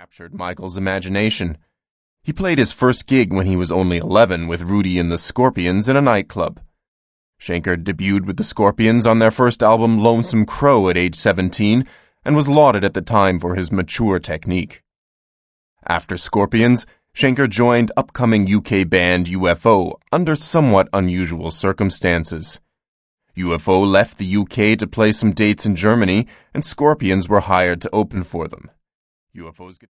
captured Michael's imagination. He played his first gig when he was only 11 with Rudy and the Scorpions in a nightclub. Schenker debuted with the Scorpions on their first album Lonesome Crow at age 17 and was lauded at the time for his mature technique. After Scorpions, Schenker joined upcoming UK band UFO under somewhat unusual circumstances. UFO left the UK to play some dates in Germany, and Scorpions were hired to open for them. UFO's